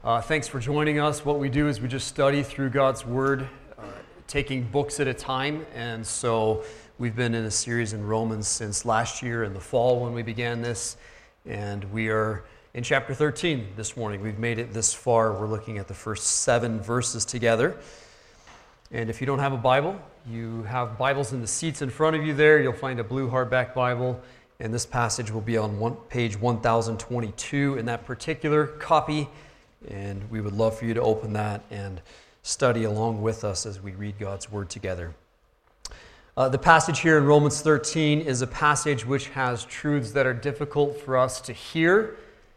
Thanks for joining us. What we do is we just study through God's Word, taking books at a time. And so we've been in a series in Romans since last year in the fall when we began this. And we are in chapter 13 this morning. We've made it this far. We're looking at the first 7 verses together. And if you don't have a Bible, you have Bibles in the seats in front of you there. You'll find a blue hardback Bible. And this passage will be on page 1022 in that particular copy. And we would love for you to open that and study along with us as we read God's Word together. The passage here in Romans 13 is a passage which has truths that are difficult for us to hear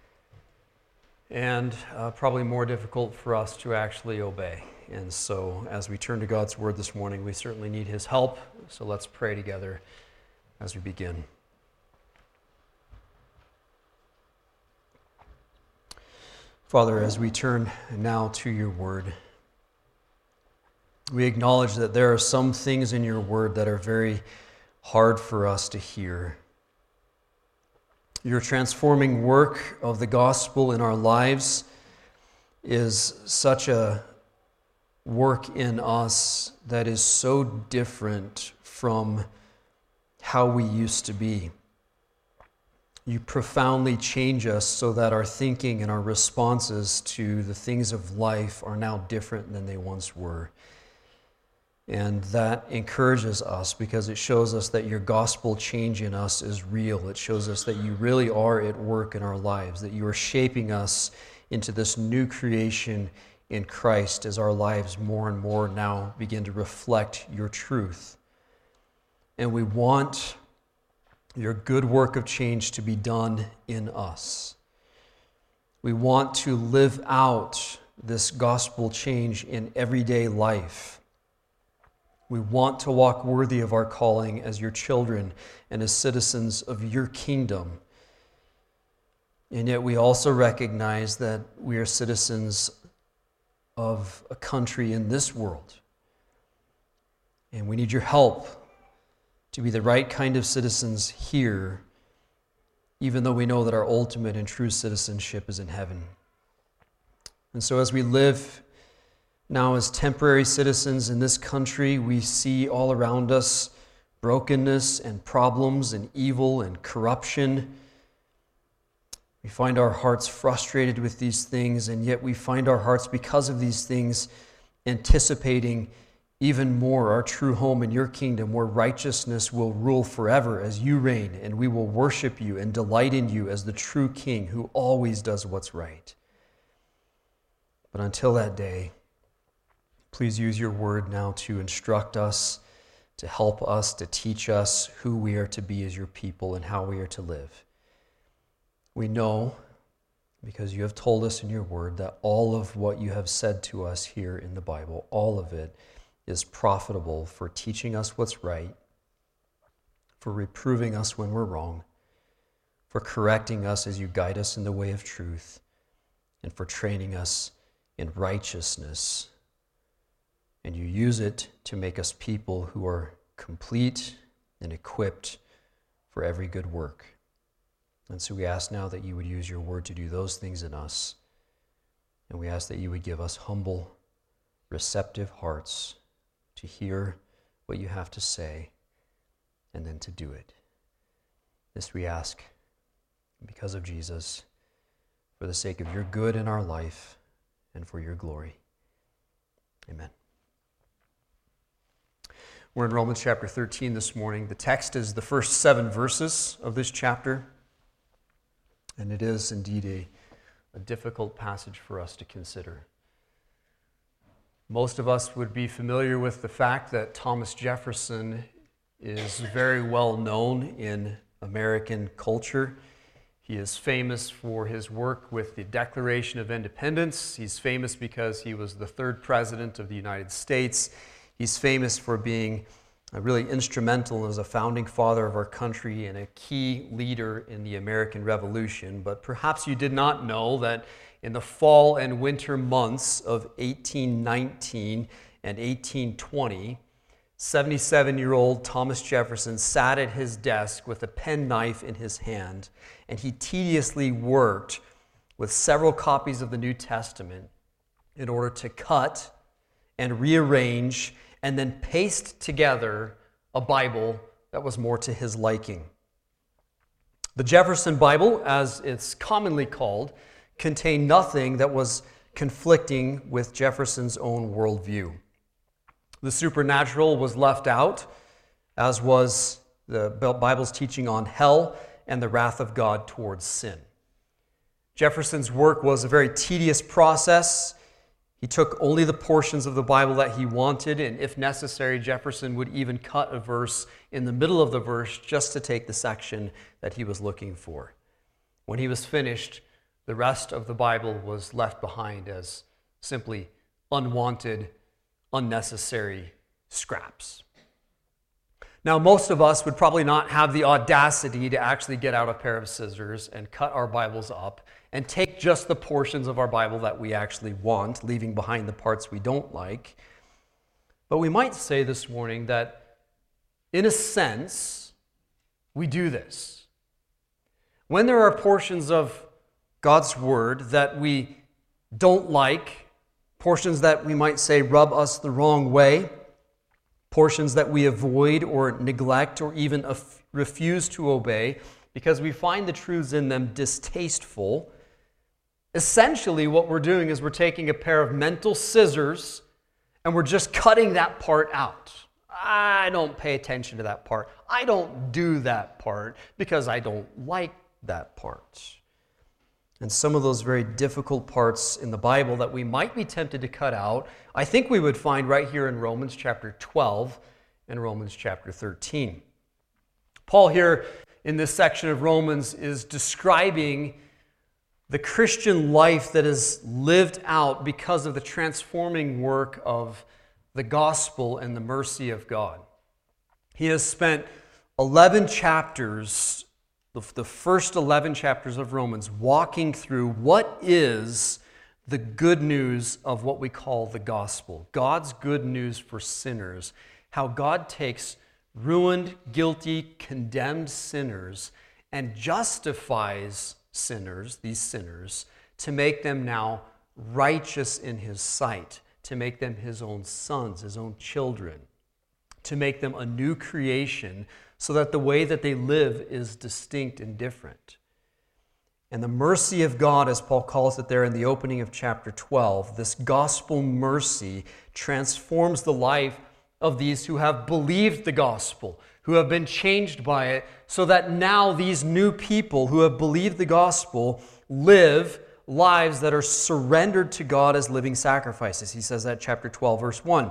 and probably more difficult for us to actually obey. And so as we turn to God's Word this morning, we certainly need His help. So let's pray together as we begin. Father, as we turn now to your word, we acknowledge that there are some things in your word that are very hard for us to hear. Your transforming work of the gospel in our lives is such a work in us that is so different from how we used to be. You profoundly change us so that our thinking and our responses to the things of life are now different than they once were. And that encourages us because it shows us that your gospel change in us is real. It shows us that you really are at work in our lives, that you are shaping us into this new creation in Christ as our lives more and more now begin to reflect your truth. And we want your good work of change to be done in us. We want to live out this gospel change in everyday life. We want to walk worthy of our calling as your children and as citizens of your kingdom. And yet we also recognize that we are citizens of a country in this world. And we need your help to be the right kind of citizens here, even though we know that our ultimate and true citizenship is in heaven. And so as we live now as temporary citizens in this country, we see all around us brokenness and problems and evil and corruption. We find our hearts frustrated with these things, and yet we find our hearts, because of these things, anticipating even more our true home in your kingdom, where righteousness will rule forever as you reign, and we will worship you and delight in you as the true King who always does what's right. But until that day, please use your word now to instruct us, to help us, to teach us who we are to be as your people and how we are to live. We know, because you have told us in your word, that all of what you have said to us here in the Bible, all of it, is profitable for teaching us what's right, for reproving us when we're wrong, for correcting us as you guide us in the way of truth, and for training us in righteousness. And you use it to make us people who are complete and equipped for every good work. And so we ask now that you would use your word to do those things in us. And we ask that you would give us humble, receptive hearts to hear what you have to say and then to do it. This we ask because of Jesus, for the sake of your good in our life and for your glory. Amen. We're in Romans chapter 13 this morning. The text is the first 7 verses of this chapter, and it is indeed a difficult passage for us to consider. Most of us would be familiar with the fact that Thomas Jefferson is very well known in American culture. He is famous for his work with the Declaration of Independence. He's famous because he was the 3rd president of the United States. He's famous for being really instrumental as a founding father of our country and a key leader in the American Revolution. But perhaps you did not know that in the fall and winter months of 1819 and 1820, 77-year-old Thomas Jefferson sat at his desk with a penknife in his hand, and he tediously worked with several copies of the New Testament in order to cut and rearrange and then paste together a Bible that was more to his liking. The Jefferson Bible, as it's commonly called, contained nothing that was conflicting with Jefferson's own worldview. The supernatural was left out, as was the Bible's teaching on hell and the wrath of God towards sin. Jefferson's work was a very tedious process. He took only the portions of the Bible that he wanted, and if necessary, Jefferson would even cut a verse in the middle of the verse just to take the section that he was looking for. When he was finished, the rest of the Bible was left behind as simply unwanted, unnecessary scraps. Now, most of us would probably not have the audacity to actually get out a pair of scissors and cut our Bibles up and take just the portions of our Bible that we actually want, leaving behind the parts we don't like. But we might say this morning that, in a sense, we do this. When there are portions of God's Word that we don't like, portions that we might say rub us the wrong way, portions that we avoid or neglect or even refuse to obey because we find the truths in them distasteful, essentially what we're doing is we're taking a pair of mental scissors and we're just cutting that part out. I don't pay attention to that part. I don't do that part because I don't like that part. And some of those very difficult parts in the Bible that we might be tempted to cut out, I think we would find right here in Romans chapter 12 and Romans chapter 13. Paul here in this section of Romans is describing the Christian life that is lived out because of the transforming work of the gospel and the mercy of God. He has spent 11 chapters, the first 11 chapters of Romans, walking through what is the good news of what we call the gospel. God's good news for sinners. How God takes ruined, guilty, condemned sinners and justifies sinners, these sinners, to make them now righteous in His sight, to make them His own sons, His own children, to make them a new creation so that the way that they live is distinct and different. And the mercy of God, as Paul calls it there in the opening of chapter 12, this gospel mercy transforms the life of these who have believed the gospel, who have been changed by it, so that now these new people who have believed the gospel live lives that are surrendered to God as living sacrifices. He says that chapter 12, verse 1.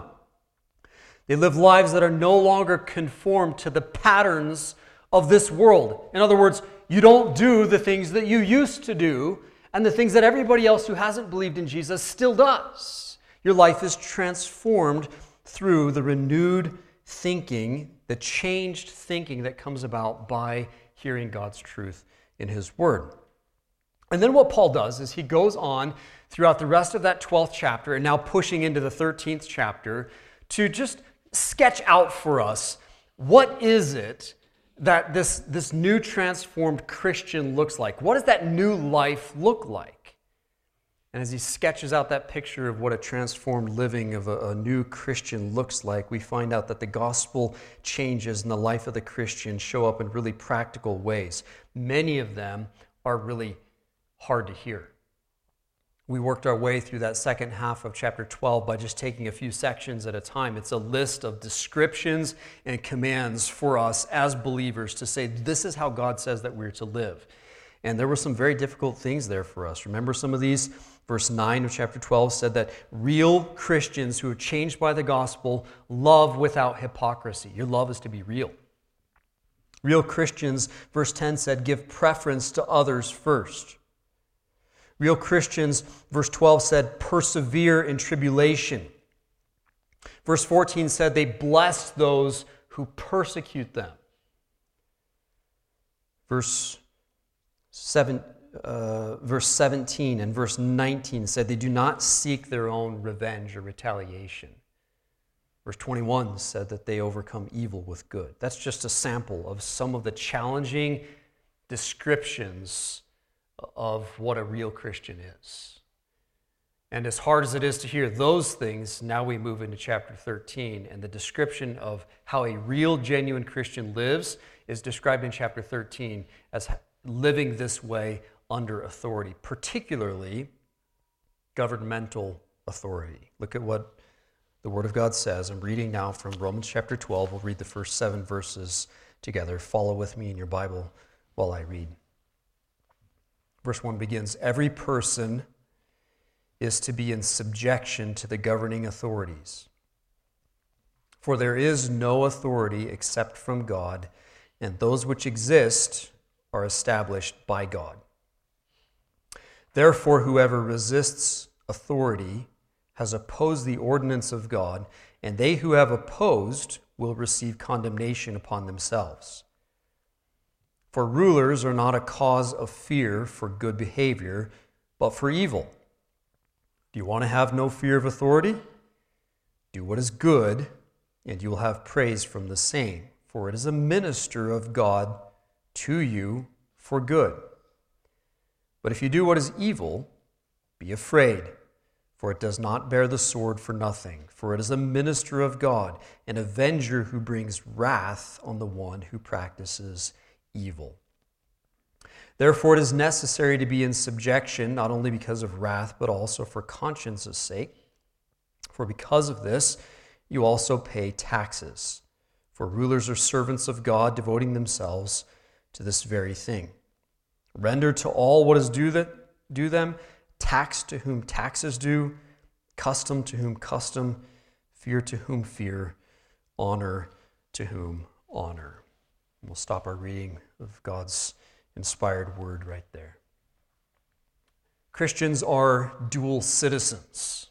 They live lives that are no longer conformed to the patterns of this world. In other words, you don't do the things that you used to do and the things that everybody else who hasn't believed in Jesus still does. Your life is transformed through the renewed thinking, the changed thinking that comes about by hearing God's truth in His Word. And then what Paul does is he goes on throughout the rest of that 12th chapter and now pushing into the 13th chapter to just sketch out for us what is it that this new transformed Christian looks like. What does that new life look like? And as he sketches out that picture of what a transformed living of a new Christian looks like, we find out that the gospel changes in the life of the Christian show up in really practical ways. Many of them are really hard to hear. We worked our way through that second half of chapter 12 by just taking a few sections at a time. It's a list of descriptions and commands for us as believers to say, this is how God says that we're to live. And there were some very difficult things there for us. Remember some of these? Verse 9 of chapter 12 said that real Christians who are changed by the gospel love without hypocrisy. Your love is to be real. Real Christians, verse 10 said, give preference to others first. Real Christians, verse 12 said, persevere in tribulation. Verse 14 said they bless those who persecute them. Verse 17 and verse 19 said they do not seek their own revenge or retaliation. Verse 21 said that they overcome evil with good. That's just a sample of some of the challenging descriptions of what a real Christian is. And as hard as it is to hear those things, now we move into chapter 13, and the description of how a real, genuine Christian lives is described in chapter 13 as living this way under authority, particularly governmental authority. Look at what the Word of God says. I'm reading now from Romans chapter 12. We'll read the first 7 verses together. Follow with me in your Bible while I read. Verse 1 begins, "Every person is to be in subjection to the governing authorities. For there is no authority except from God, and those which exist are established by God. Therefore, whoever resists authority has opposed the ordinance of God, and they who have opposed will receive condemnation upon themselves. For rulers are not a cause of fear for good behavior, but for evil. Do you want to have no fear of authority? Do what is good, and you will have praise from the same, for it is a minister of God to you for good. But if you do what is evil, be afraid, for it does not bear the sword for nothing, for it is a minister of God, an avenger who brings wrath on the one who practices evil. Therefore, it is necessary to be in subjection, not only because of wrath, but also for conscience's sake. For because of this, you also pay taxes. For rulers are servants of God, devoting themselves to this very thing. Render to all what is due them, tax to whom tax is due, custom to whom custom, fear to whom fear, honor to whom honor." We'll stop our reading of God's inspired word right there. Christians are dual citizens.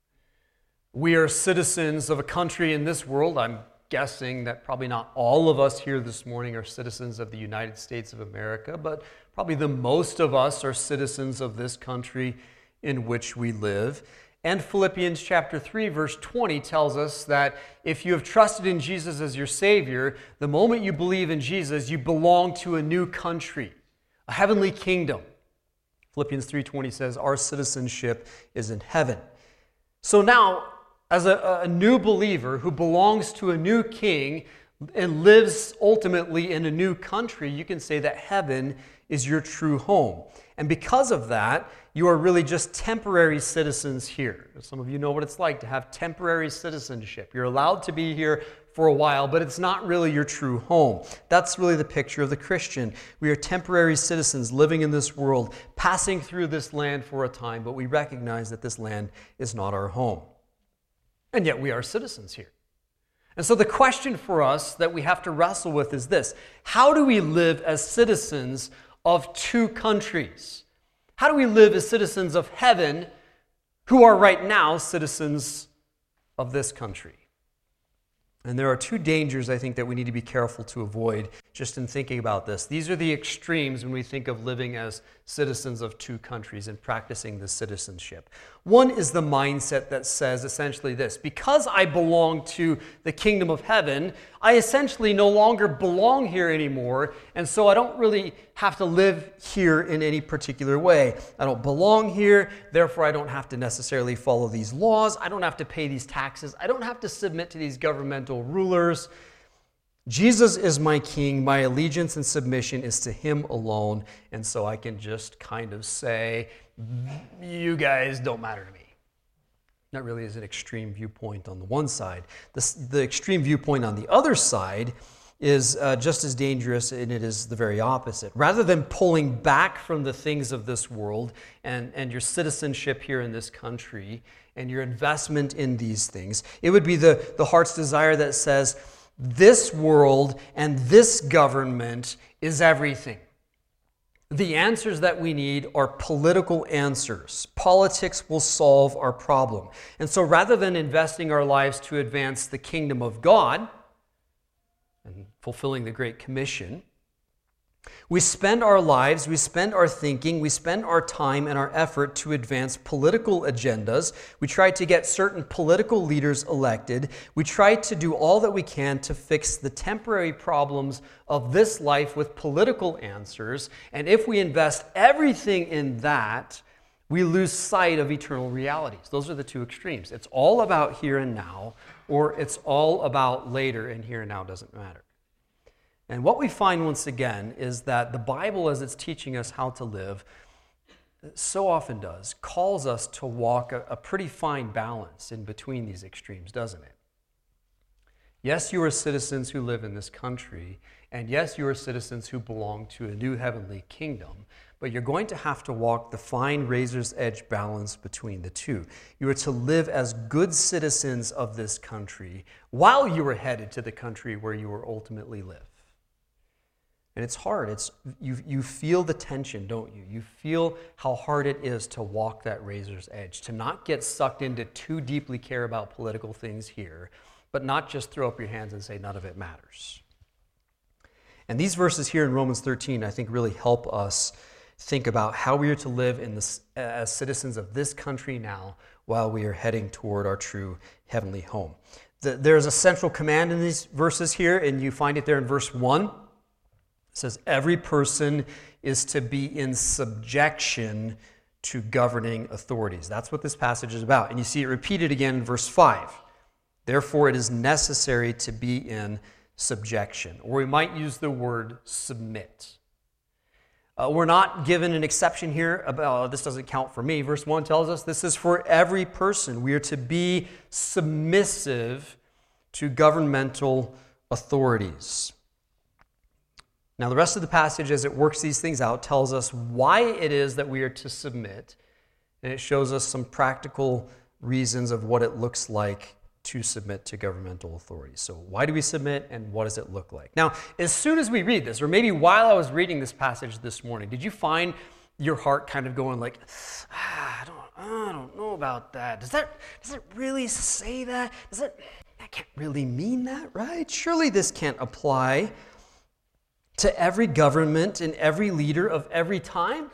We are citizens of a country in this world. I'm guessing that probably not all of us here this morning are citizens of the United States of America, but probably the most of us are citizens of this country in which we live. And Philippians chapter 3, verse 20 tells us that if you have trusted in Jesus as your Savior, the moment you believe in Jesus, you belong to a new country, a heavenly kingdom. Philippians 3:20 says, our citizenship is in heaven. So now, as a new believer who belongs to a new king and lives ultimately in a new country, you can say that heaven is your true home. And because of that, you are really just temporary citizens here. Some of you know what it's like to have temporary citizenship. You're allowed to be here for a while, but it's not really your true home. That's really the picture of the Christian. We are temporary citizens living in this world, passing through this land for a time, but we recognize that this land is not our home. And yet we are citizens here. And so the question for us that we have to wrestle with is this: how do we live as citizens of two countries? How do we live as citizens of heaven who are right now citizens of this country? And there are two dangers, I think, that we need to be careful to avoid just in thinking about this. These are the extremes when we think of living as citizens of two countries and practicing the citizenship. One is the mindset that says essentially this: because I belong to the kingdom of heaven, I essentially no longer belong here anymore, and so I don't really have to live here in any particular way. I don't belong here, therefore I don't have to necessarily follow these laws. I don't have to pay these taxes. I don't have to submit to these governmental rulers. Jesus is my king. My allegiance and submission is to him alone, and so I can just kind of say, you guys don't matter to me. That really is an extreme viewpoint on the one side. The extreme viewpoint on the other side is just as dangerous, and it is the very opposite. Rather than pulling back from the things of this world and your citizenship here in this country and your investment in these things, it would be the heart's desire that says, this world and this government is everything. The answers that we need are political answers. Politics will solve our problem. And so rather than investing our lives to advance the kingdom of God and fulfilling the Great Commission, We spend our lives, we spend our thinking, we spend our time and our effort to advance political agendas. We try to get certain political leaders elected. We try to do all that we can to fix the temporary problems of this life with political answers. And if we invest everything in that, we lose sight of eternal realities. Those are the two extremes. It's all about here and now, or it's all about later, and here and now doesn't matter. And what we find once again is that the Bible, as it's teaching us how to live, so often calls us to walk a pretty fine balance in between these extremes, doesn't it? Yes, you are citizens who live in this country, and yes, you are citizens who belong to a new heavenly kingdom, but you're going to have to walk the fine razor's edge balance between the two. You are to live as good citizens of this country while you are headed to the country where you will ultimately live. And it's hard. You feel the tension, don't you? You feel how hard it is to walk that razor's edge, to not get sucked into too deeply care about political things here, but not just throw up your hands and say none of it matters. And these verses here in Romans 13, I think, really help us think about how we are to live as citizens of this country now while we are heading toward our true heavenly home. There's a central command in these verses here, and you find it there in verse 1. It says, every person is to be in subjection to governing authorities. That's what this passage is about. And you see it repeated again in verse 5. Therefore, it is necessary to be in subjection. Or we might use the word submit. We're not given an exception here about this doesn't count for me. Verse 1 tells us this is for every person. We are to be submissive to governmental authorities. Now, the rest of the passage, as it works these things out, tells us why it is that we are to submit, and it shows us some practical reasons of what it looks like to submit to governmental authorities. So why do we submit, and what does it look like? Now, as soon as we read this, or maybe while I was reading this passage this morning, did you find your heart kind of going like, I don't know about that. Does it really say that? That can't really mean that, right? Surely this can't apply to every government and every leader of every time.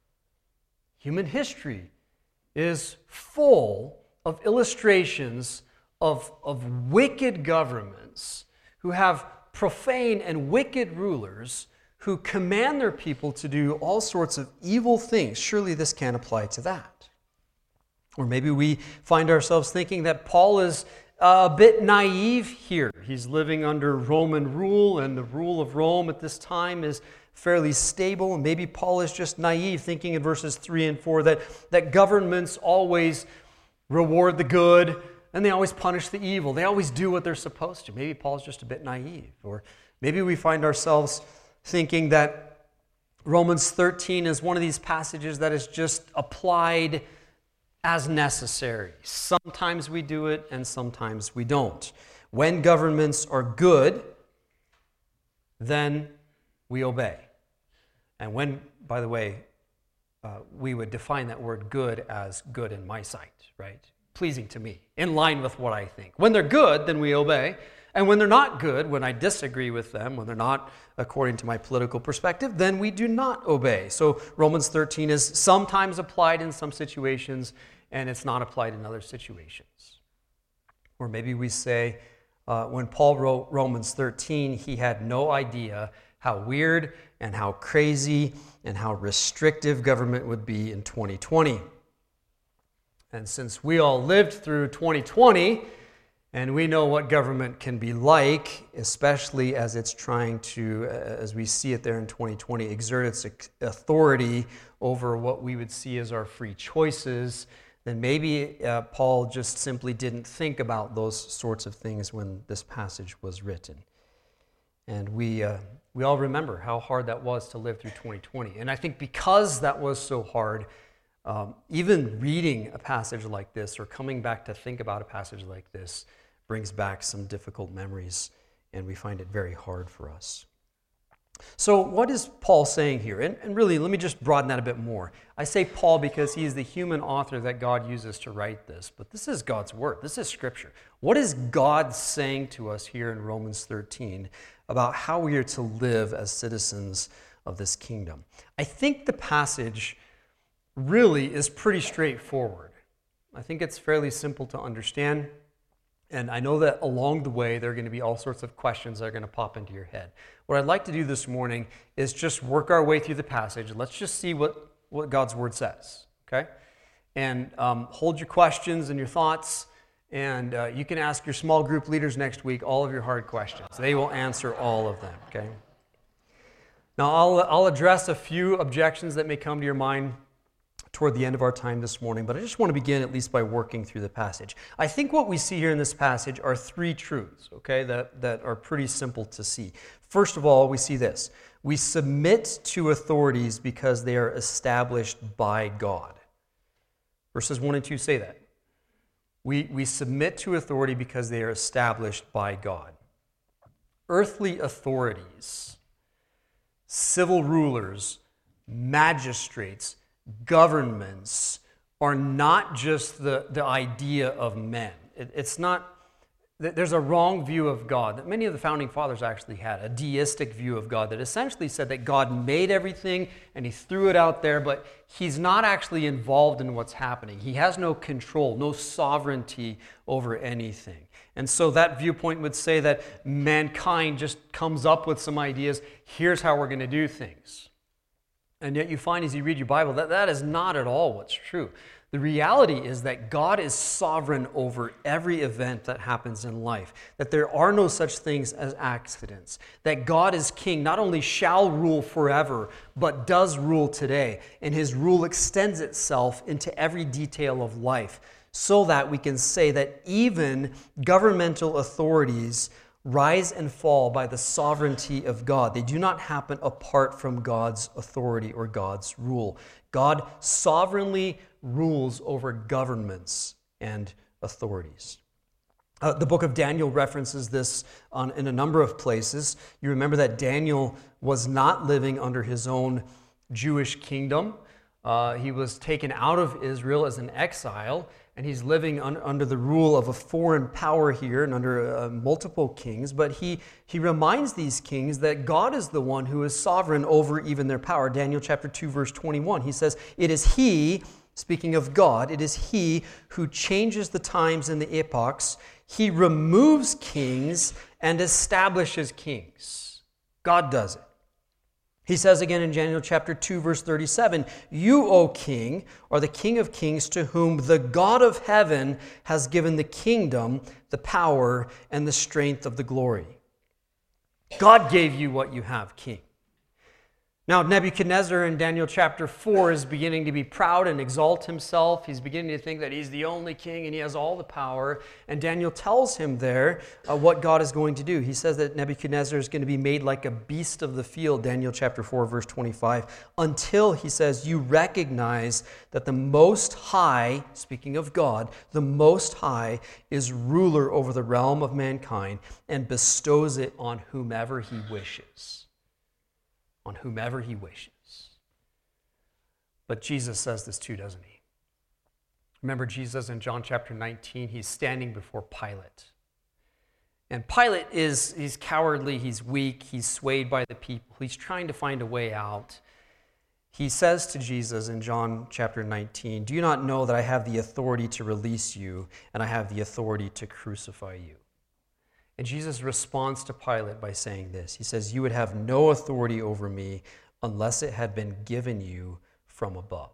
Human history is full of illustrations of wicked governments who have profane and wicked rulers who command their people to do all sorts of evil things. Surely this can't apply to that. Or maybe we find ourselves thinking that Paul is a bit naive here. He's living under Roman rule, and the rule of Rome at this time is fairly stable. And maybe Paul is just naive, thinking in verses 3 and 4 that governments always reward the good and they always punish the evil. They always do what they're supposed to. Maybe Paul's just a bit naive. Or maybe we find ourselves thinking that Romans 13 is one of these passages that is just applied as necessary. Sometimes we do it and sometimes we don't. When governments are good, then we obey. And when, by the way, we would define that word good as good in my sight, right? Pleasing to me, in line with what I think. When they're good, then we obey. And when they're not good, when I disagree with them, when they're not according to my political perspective, then we do not obey. So Romans 13 is sometimes applied in some situations, and it's not applied in other situations. Or maybe we say, when Paul wrote Romans 13, he had no idea how weird and how crazy and how restrictive government would be in 2020. And since we all lived through 2020, and we know what government can be like, especially as it's trying to, as we see it there in 2020, exert its authority over what we would see as our free choices, then maybe Paul just simply didn't think about those sorts of things when this passage was written. And we all remember how hard that was to live through 2020. And I think because that was so hard, even reading a passage like this or coming back to think about a passage like this brings back some difficult memories, and we find it very hard for us. So what is Paul saying here? And really, let me just broaden that a bit more. I say Paul because he is the human author that God uses to write this, but this is God's word. This is Scripture. What is God saying to us here in Romans 13 about how we are to live as citizens of this kingdom. I think the passage really is pretty straightforward. I think it's fairly simple to understand. And I know that along the way, there are going to be all sorts of questions that are going to pop into your head. What I'd like to do this morning is just work our way through the passage. Let's just see what God's Word says, okay? And hold your questions and your thoughts, and you can ask your small group leaders next week all of your hard questions. They will answer all of them, okay? Now, I'll address a few objections that may come to your mind toward the end of our time this morning, but I just want to begin at least by working through the passage. I think what we see here in this passage are three truths, okay, that are pretty simple to see. First of all, we see this. We submit to authorities because they are established by God. Verses 1 and 2 say that. We submit to authority because they are established by God. Earthly authorities, civil rulers, magistrates, governments are not just the idea of men. It's not, there's a wrong view of God that many of the founding fathers actually had, a deistic view of God that essentially said that God made everything and he threw it out there, but he's not actually involved in what's happening. He has no control, no sovereignty over anything. And so that viewpoint would say that mankind just comes up with some ideas, here's how we're going to do things. And yet you find as you read your Bible that is not at all what's true. The reality is that God is sovereign over every event that happens in life, that there are no such things as accidents, that God is king, not only shall rule forever, but does rule today, and his rule extends itself into every detail of life, so that we can say that even governmental authorities rise and fall by the sovereignty of God. They do not happen apart from God's authority or God's rule. God sovereignly rules over governments and authorities. The book of Daniel references this in a number of places. You remember that Daniel was not living under his own Jewish kingdom. He was taken out of Israel as an exile, and he's living under the rule of a foreign power here and under multiple kings. But he reminds these kings that God is the one who is sovereign over even their power. Daniel chapter 2, verse 21, he says, "It is he," speaking of God, "it is he who changes the times and the epochs. He removes kings and establishes kings." God does it. He says again in Daniel chapter 2, verse 37, "You, O king, are the king of kings, to whom the God of heaven has given the kingdom, the power, and the strength of the glory." God gave you what you have, king. Now, Nebuchadnezzar in Daniel chapter 4 is beginning to be proud and exalt himself. He's beginning to think that he's the only king and he has all the power. And Daniel tells him there what God is going to do. He says that Nebuchadnezzar is going to be made like a beast of the field, Daniel chapter 4, verse 25, until, he says, you recognize that the Most High, speaking of God, the Most High is ruler over the realm of mankind and bestows it on whomever he wishes. On whomever he wishes. But Jesus says this too, doesn't he? Remember Jesus in John chapter 19, he's standing before Pilate. And Pilate he's cowardly, he's weak, he's swayed by the people. He's trying to find a way out. He says to Jesus in John chapter 19, "Do you not know that I have the authority to release you and I have the authority to crucify you?" And Jesus responds to Pilate by saying this. He says, "You would have no authority over me unless it had been given you from above."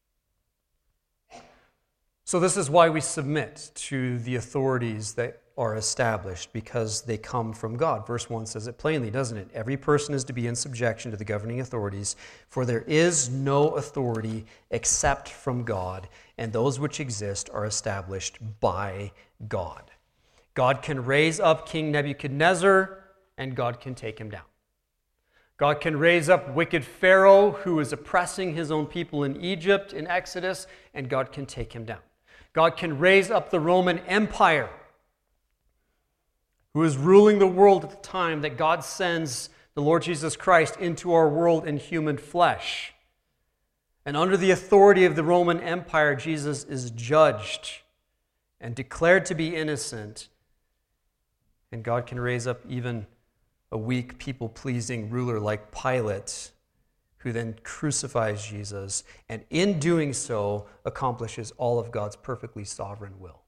So this is why we submit to the authorities that are established, because they come from God. Verse 1 says it plainly, doesn't it? "Every person is to be in subjection to the governing authorities, for there is no authority except from God, and those which exist are established by God." God can raise up King Nebuchadnezzar, and God can take him down. God can raise up wicked Pharaoh, who is oppressing his own people in Egypt, in Exodus, and God can take him down. God can raise up the Roman Empire, who is ruling the world at the time that God sends the Lord Jesus Christ into our world in human flesh. And under the authority of the Roman Empire, Jesus is judged and declared to be innocent. And God can raise up even a weak, people-pleasing ruler like Pilate who then crucifies Jesus, and in doing so accomplishes all of God's perfectly sovereign will.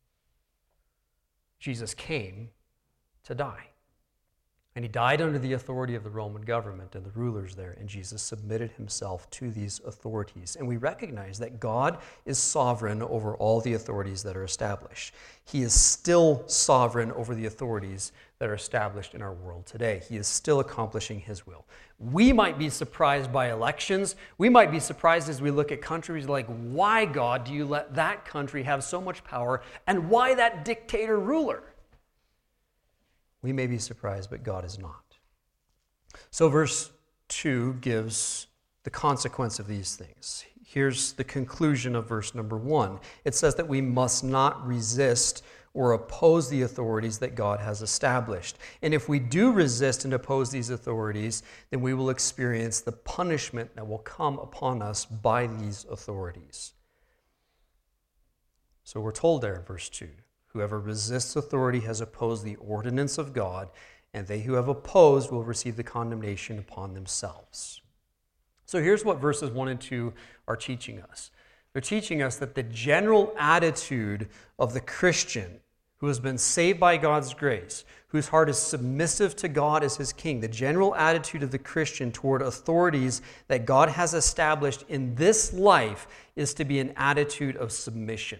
Jesus came to die. And he died under the authority of the Roman government and the rulers there, and Jesus submitted himself to these authorities. And we recognize that God is sovereign over all the authorities that are established. He is still sovereign over the authorities that are established in our world today. He is still accomplishing his will. We might be surprised by elections. We might be surprised as we look at countries like, why, God, do you let that country have so much power, and why that dictator ruler? We may be surprised, but God is not. So verse 2 gives the consequence of these things. Here's the conclusion of verse number 1. It says that we must not resist or oppose the authorities that God has established. And if we do resist and oppose these authorities, then we will experience the punishment that will come upon us by these authorities. So we're told there in verse 2, whoever resists authority has opposed the ordinance of God, and they who have opposed will receive the condemnation upon themselves. So here's what verses 1 and 2 are teaching us. They're teaching us that the general attitude of the Christian who has been saved by God's grace, whose heart is submissive to God as his king, the general attitude of the Christian toward authorities that God has established in this life is to be an attitude of submission.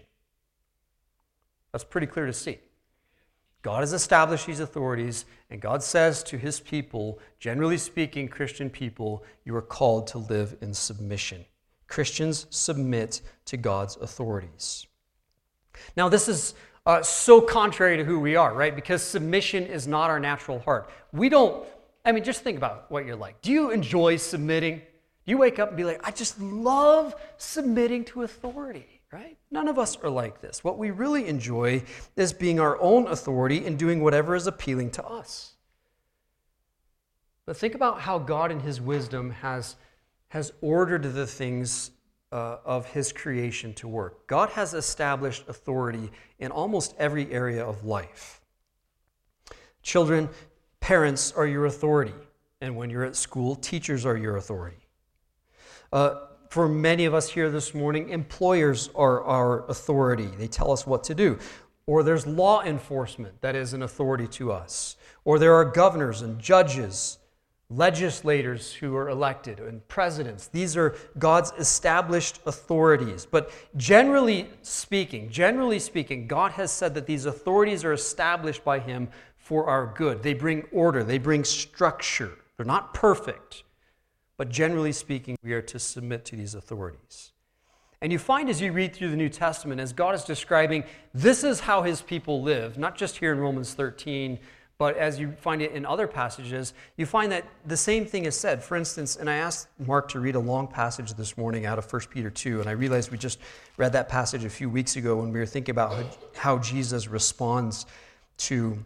That's pretty clear to see. God has established these authorities, and God says to his people, generally speaking, Christian people, you are called to live in submission. Christians submit to God's authorities. Now, this is so contrary to who we are, right? Because submission is not our natural heart. Just think about what you're like. Do you enjoy submitting? Do you wake up and be like, I just love submitting to authority? Right? None of us are like this. What we really enjoy is being our own authority and doing whatever is appealing to us. But think about how God in his wisdom has ordered the things of his creation to work. God has established authority in almost every area of life. Children, parents are your authority. And when you're at school, teachers are your authority. For many of us here this morning, employers are our authority. They tell us what to do. Or there's law enforcement that is an authority to us. Or there are governors and judges, legislators who are elected, and presidents. These are God's established authorities. But generally speaking, God has said that these authorities are established by him for our good. They bring order. They bring structure. They're not perfect. But generally speaking, we are to submit to these authorities. And you find as you read through the New Testament, as God is describing, this is how his people live, not just here in Romans 13, but as you find it in other passages, you find that the same thing is said. For instance, and I asked Mark to read a long passage this morning out of 1 Peter 2, and I realized we just read that passage a few weeks ago when we were thinking about how Jesus responds to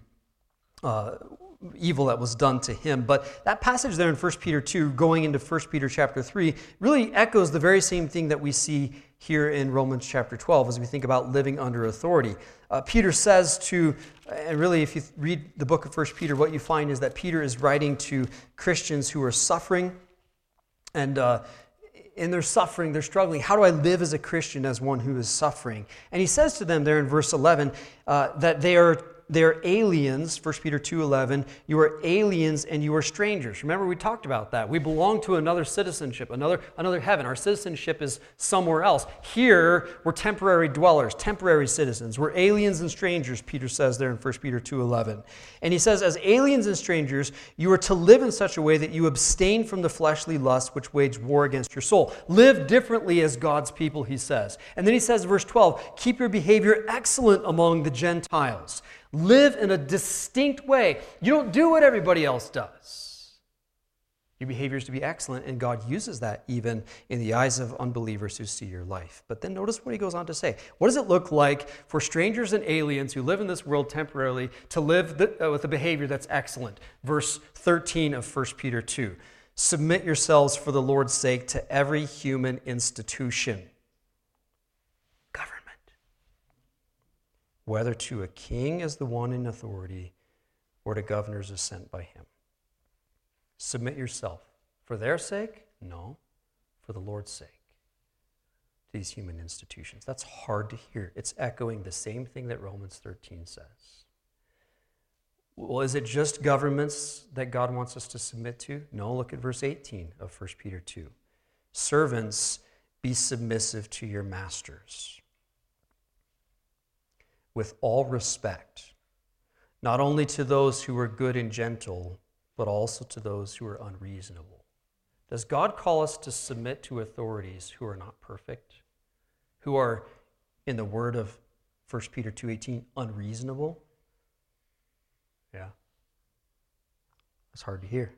evil that was done to him. But that passage there in 1 Peter 2, going into 1 Peter chapter 3, really echoes the very same thing that we see here in Romans chapter 12 as we think about living under authority. Peter says to, and really if you read the book of 1 Peter, what you find is that Peter is writing to Christians who are suffering, and in their suffering, they're struggling. How do I live as a Christian as one who is suffering? And he says to them there in verse 11 that they're aliens, 1 Peter 2:11, you are aliens and you are strangers. Remember, we talked about that. We belong to another citizenship, another heaven. Our citizenship is somewhere else. Here, we're temporary dwellers, temporary citizens. We're aliens and strangers, Peter says there in 1 Peter 2:11. And he says, as aliens and strangers, you are to live in such a way that you abstain from the fleshly lusts which wage war against your soul. Live differently as God's people, he says. And then he says, verse 12, keep your behavior excellent among the Gentiles. Live in a distinct way. You don't do what everybody else does. Your behavior is to be excellent, and God uses that even in the eyes of unbelievers who see your life. But then notice what he goes on to say. What does it look like for strangers and aliens who live in this world temporarily to live with a behavior that's excellent? Verse 13 of 1 Peter 2. Submit yourselves for the Lord's sake to every human institution. Whether to a king as the one in authority or to governors as sent by him. Submit yourself for their sake, No, for the Lord's sake. These human institutions. That's hard to hear. It's echoing the same thing that Romans 13 says. Well, is it just governments that God wants us to submit to? No, look at verse 18 of 1 Peter 2. Servants, be submissive to your masters with all respect, not only to those who are good and gentle, but also to those who are unreasonable. Does God call us to submit to authorities who are not perfect, who are, in the word of 1 Peter 2:18, unreasonable? Yeah. That's hard to hear.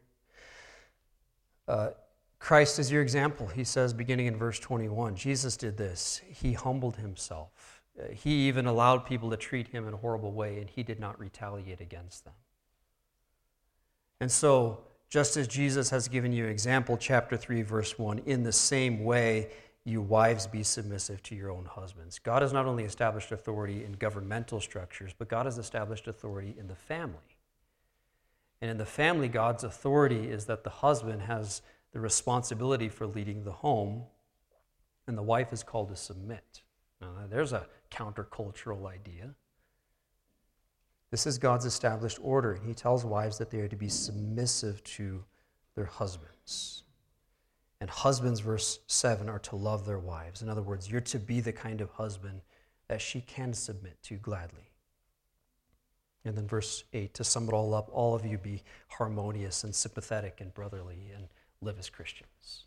Christ is your example, he says, beginning in verse 21. Jesus did this. He humbled himself. He even allowed people to treat him in a horrible way, and he did not retaliate against them. And so, just as Jesus has given you example, chapter 3, verse 1, in the same way, you wives be submissive to your own husbands. God has not only established authority in governmental structures, but God has established authority in the family. And in the family, God's authority is that the husband has the responsibility for leading the home, and the wife is called to submit. Now, there's a countercultural idea. This is God's established order, and he tells wives that they are to be submissive to their husbands. And husbands, verse 7, are to love their wives. In other words, you're to be the kind of husband that she can submit to gladly. And then verse 8, to sum it all up, all of you be harmonious and sympathetic and brotherly and live as Christians.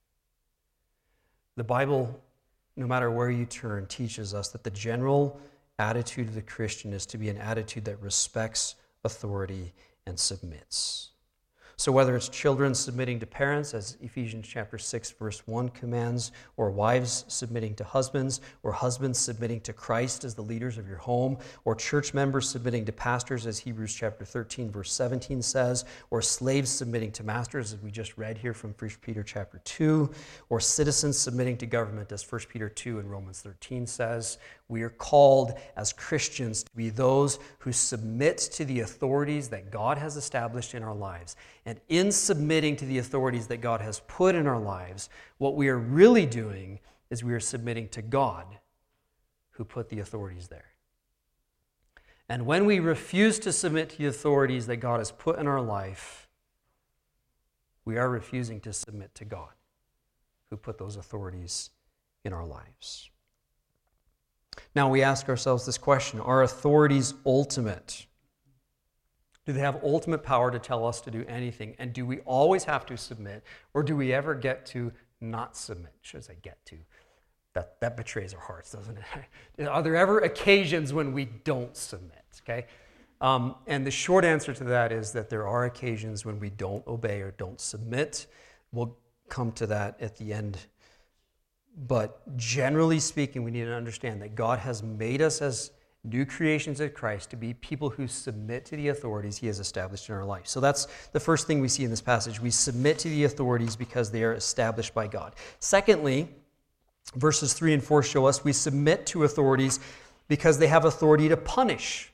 The Bible, no matter where you turn, teaches us that the general attitude of the Christian is to be an attitude that respects authority and submits. So whether it's children submitting to parents, as Ephesians chapter 6, verse 1 commands, or wives submitting to husbands, or husbands submitting to Christ as the leaders of your home, or church members submitting to pastors, as Hebrews chapter 13, verse 17 says, or slaves submitting to masters, as we just read here from 1 Peter chapter 2, or citizens submitting to government, as 1 Peter 2 and Romans 13 says, we are called as Christians to be those who submit to the authorities that God has established in our lives. And in submitting to the authorities that God has put in our lives, what we are really doing is we are submitting to God who put the authorities there. And when we refuse to submit to the authorities that God has put in our life, we are refusing to submit to God who put those authorities in our lives. Now we ask ourselves this question: are authorities ultimate? Do they have ultimate power to tell us to do anything? And do we always have to submit? Or do we ever get to not submit? Should I get to? That betrays our hearts, doesn't it? Are there ever occasions when we don't submit? Okay? And the short answer to that is that there are occasions when we don't obey or don't submit. We'll come to that at the end. But generally speaking, we need to understand that God has made us as new creations of Christ to be people who submit to the authorities he has established in our life. So that's the first thing we see in this passage. We submit to the authorities because they are established by God. Secondly, verses 3 and 4 show us we submit to authorities because they have authority to punish.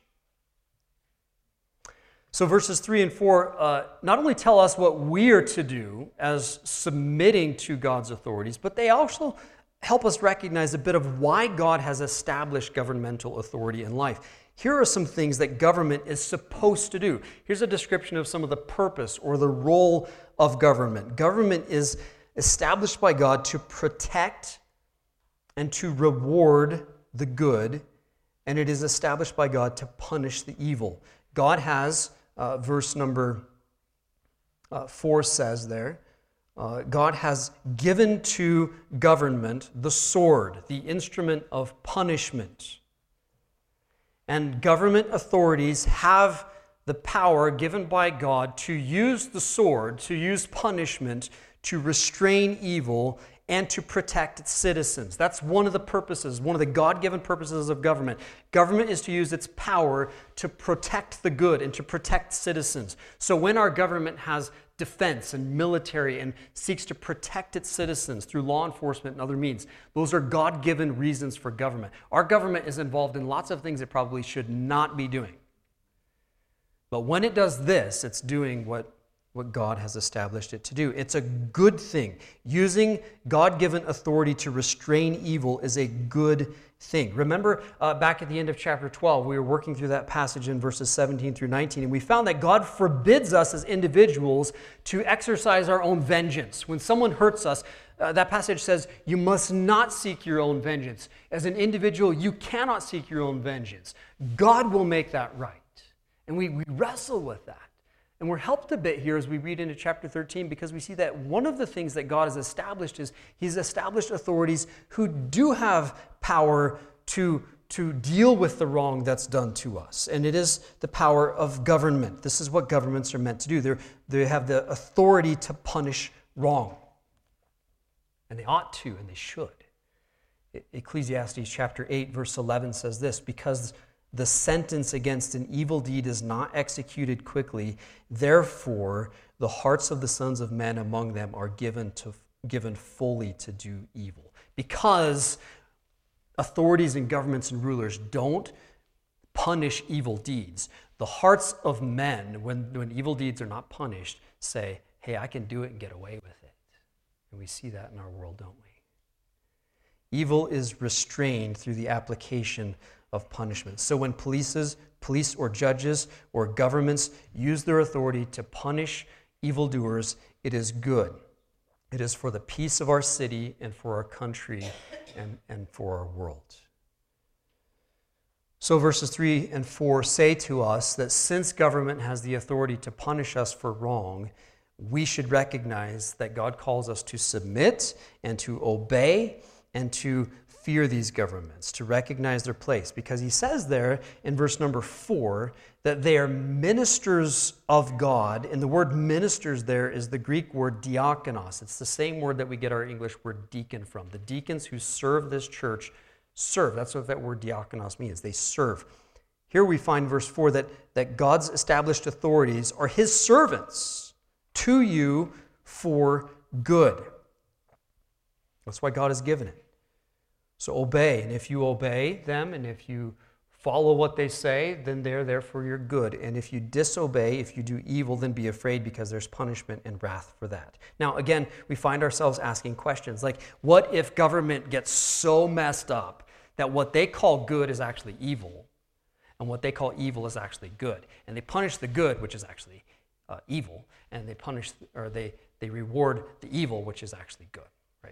So verses 3 and 4 not only tell us what we are to do as submitting to God's authorities, but they also help us recognize a bit of why God has established governmental authority in life. Here are some things that government is supposed to do. Here's a description of some of the purpose or the role of government. Government is established by God to protect and to reward the good, and it is established by God to punish the evil. God has, verse number 4 says there, God has given to government the sword, the instrument of punishment. And government authorities have the power given by God to use the sword, to use punishment, to restrain evil, and to protect its citizens. That's one of the purposes, one of the God-given purposes of government. Government is to use its power to protect the good and to protect citizens. So when our government has defense and military and seeks to protect its citizens through law enforcement and other means, those are God-given reasons for government. Our government is involved in lots of things it probably should not be doing. But when it does this, it's doing what what God has established it to do. It's a good thing. Using God-given authority to restrain evil is a good thing. Remember back at the end of chapter 12, we were working through that passage in verses 17 through 19, and we found that God forbids us as individuals to exercise our own vengeance. When someone hurts us, that passage says, you must not seek your own vengeance. As an individual, you cannot seek your own vengeance. God will make that right. And we wrestle with that. And we're helped a bit here as we read into chapter 13 because we see that one of the things that God has established is He's established authorities who do have power to deal with the wrong that's done to us. And it is the power of government. This is what governments are meant to do. They have the authority to punish wrong. And they ought to, and they should. Ecclesiastes chapter 8, verse 11 says this, because the sentence against an evil deed is not executed quickly, therefore the hearts of the sons of men among them are given fully to do evil. Because authorities and governments and rulers don't punish evil deeds, the hearts of men, when evil deeds are not punished, say, hey, I can do it and get away with it. And we see that in our world, don't we? Evil is restrained through the application of punishment. So when police or judges or governments use their authority to punish evildoers, it is good. It is for the peace of our city and for our country and for our world. So verses 3 and 4 say to us that since government has the authority to punish us for wrong, we should recognize that God calls us to submit and to obey and to fear these governments, to recognize their place. Because he says there in verse number 4 that they are ministers of God. And the word ministers there is the Greek word diakonos. It's the same word that we get our English word deacon from. The deacons who serve this church serve. That's what that word diakonos means. They serve. Here we find verse 4 that God's established authorities are his servants to you for good. That's why God has given it. So obey, and if you obey them, and if you follow what they say, then they're there for your good. And if you disobey, if you do evil, then be afraid because there's punishment and wrath for that. Now, again, we find ourselves asking questions like, what if government gets so messed up that what they call good is actually evil, and what they call evil is actually good? And they punish the good, which is actually evil, and they reward the evil, which is actually good, right?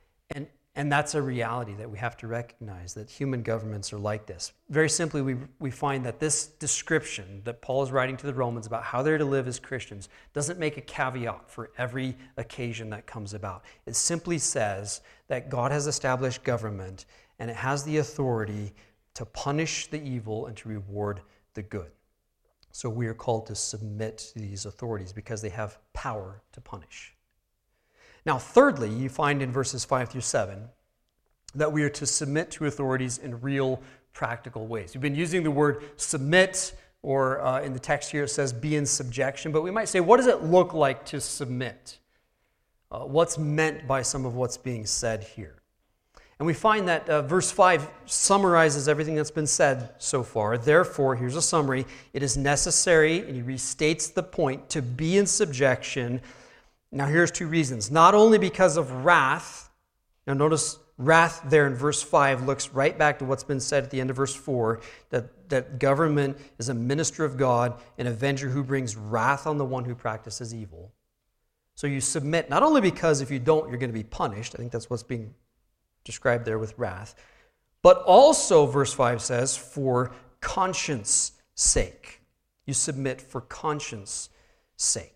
And that's a reality that we have to recognize, that human governments are like this. Very simply, we find that this description that Paul is writing to the Romans about how they're to live as Christians doesn't make a caveat for every occasion that comes about. It simply says that God has established government and it has the authority to punish the evil and to reward the good. So we are called to submit to these authorities because they have power to punish. Now, thirdly, you find in verses 5 through 7 that we are to submit to authorities in real, practical ways. We've been using the word submit, or in the text here it says be in subjection, but we might say, what does it look like to submit? What's meant by some of what's being said here? And we find that verse 5 summarizes everything that's been said so far. Therefore, here's a summary. It is necessary, and he restates the point, to be in subjection. Now, here's two reasons. Not only because of wrath. Now, notice wrath there in verse 5 looks right back to what's been said at the end of verse 4, that government is a minister of God, an avenger who brings wrath on the one who practices evil. So you submit, not only because if you don't, you're going to be punished. I think that's what's being described there with wrath. But also, verse 5 says, for conscience sake. You submit for conscience sake.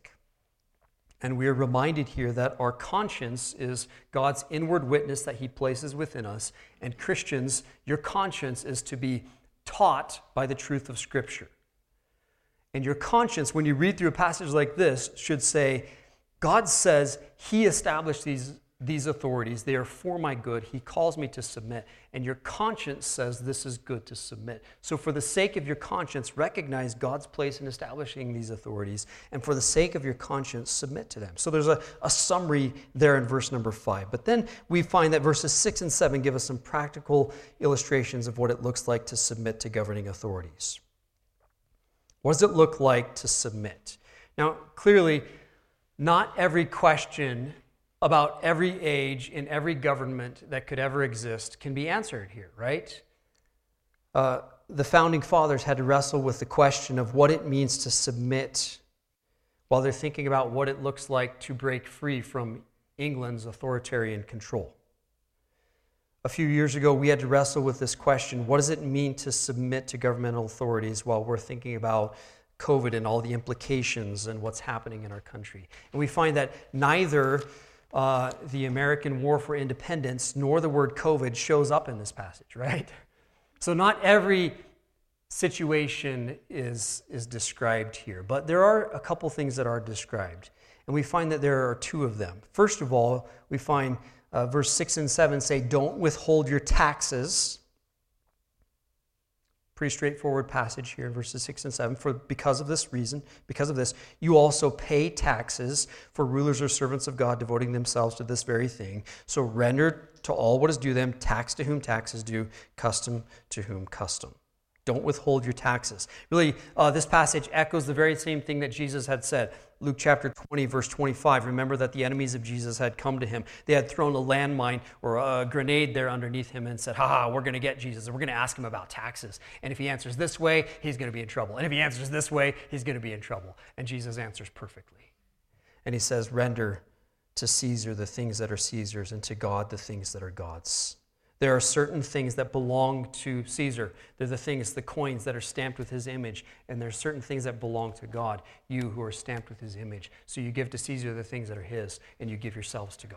And we are reminded here that our conscience is God's inward witness that he places within us. And Christians, your conscience is to be taught by the truth of Scripture. And your conscience, when you read through a passage like this, should say, God says he established these authorities. They are for my good. He calls me to submit. And your conscience says this is good to submit. So for the sake of your conscience, recognize God's place in establishing these authorities. And for the sake of your conscience, submit to them. So there's a summary there in verse number 5. But then we find that verses 6 and 7 give us some practical illustrations of what it looks like to submit to governing authorities. What does it look like to submit? Now, clearly, not every question about every age in every government that could ever exist can be answered here, right? The founding fathers had to wrestle with the question of what it means to submit while they're thinking about what it looks like to break free from England's authoritarian control. A few years ago, we had to wrestle with this question: what does it mean to submit to governmental authorities while we're thinking about COVID and all the implications and what's happening in our country? And we find that neither the American War for Independence nor the word COVID shows up in this passage, right? So not every situation is described here, but there are a couple things that are described. And we find that there are two of them. First of all, we find verse 6 and 7 say, don't withhold your taxes. Pretty straightforward passage here in verses 6 and 7. Because of this, you also pay taxes, for rulers are servants of God, devoting themselves to this very thing. So render to all what is due them, tax to whom tax is due, custom to whom custom. Don't withhold your taxes. Really, this passage echoes the very same thing that Jesus had said. Luke chapter 20, verse 25. Remember that the enemies of Jesus had come to him. They had thrown a landmine or a grenade there underneath him and said, we're going to get Jesus. And we're going to ask him about taxes. And if he answers this way, he's going to be in trouble. And if he answers this way, he's going to be in trouble. And Jesus answers perfectly. And he says, render to Caesar the things that are Caesar's, and to God the things that are God's. There are certain things that belong to Caesar. They're the things, the coins that are stamped with his image. And there are certain things that belong to God, you who are stamped with his image. So you give to Caesar the things that are his, and you give yourselves to God.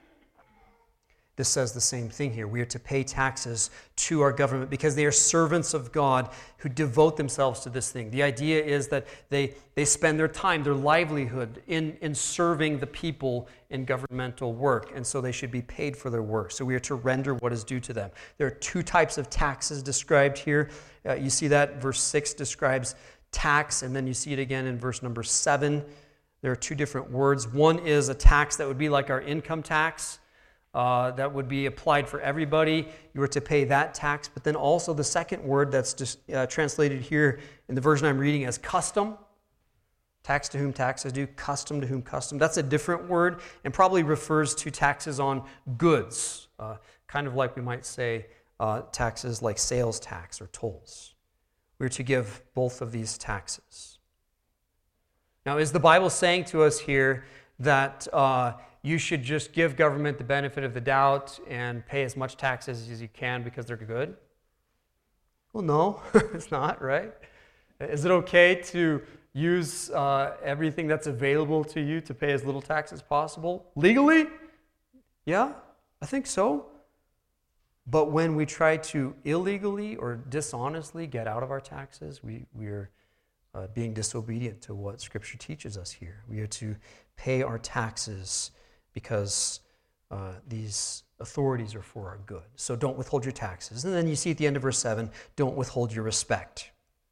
This says the same thing here. We are to pay taxes to our government because they are servants of God who devote themselves to this thing. The idea is that they spend their time, their livelihood in serving the people in governmental work, and so they should be paid for their work. So we are to render what is due to them. There are two types of taxes described here. You see that verse 6 describes tax, and then you see it again in verse number 7. There are two different words. One is a tax that would be like our income tax. That would be applied for everybody. You were to pay that tax. But then also the second word that's just translated here in the version I'm reading as custom. Tax to whom tax is due, custom to whom custom. That's a different word and probably refers to taxes on goods. Kind of like we might say taxes like sales tax or tolls. We're to give both of these taxes. Now, is the Bible saying to us here that you should just give government the benefit of the doubt and pay as much taxes as you can because they're good? Well, no, it's not, right? Is it okay to use everything that's available to you to pay as little tax as possible? Legally? Yeah, I think so. But when we try to illegally or dishonestly get out of our taxes, we're being disobedient to what Scripture teaches us here. We are to pay our taxes because these authorities are for our good. So don't withhold your taxes. And then you see at the end of verse 7, don't withhold your respect.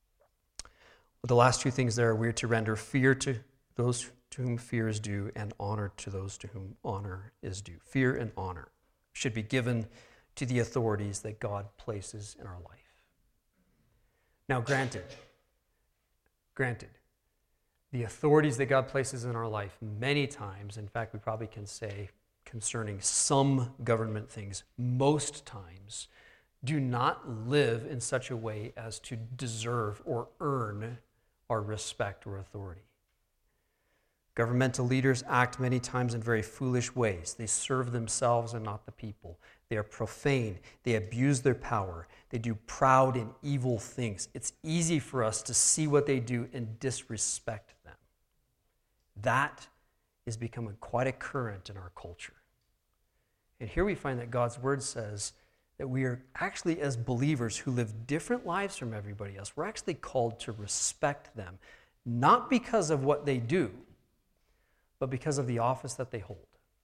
The last two things there, we're to render fear to those to whom fear is due and honor to those to whom honor is due. Fear and honor should be given to the authorities that God places in our life. Now, granted, the authorities that God places in our life many times, in fact, we probably can say concerning some government things, most times, do not live in such a way as to deserve or earn our respect or authority. Governmental leaders act many times in very foolish ways. They serve themselves and not the people. They are profane. They abuse their power. They do proud and evil things. It's easy for us to see what they do and disrespect them. That is becoming quite a current in our culture. And here we find that God's word says that we are actually, as believers who live different lives from everybody else, we're actually called to respect them, not because of what they do, but because of the office that they hold.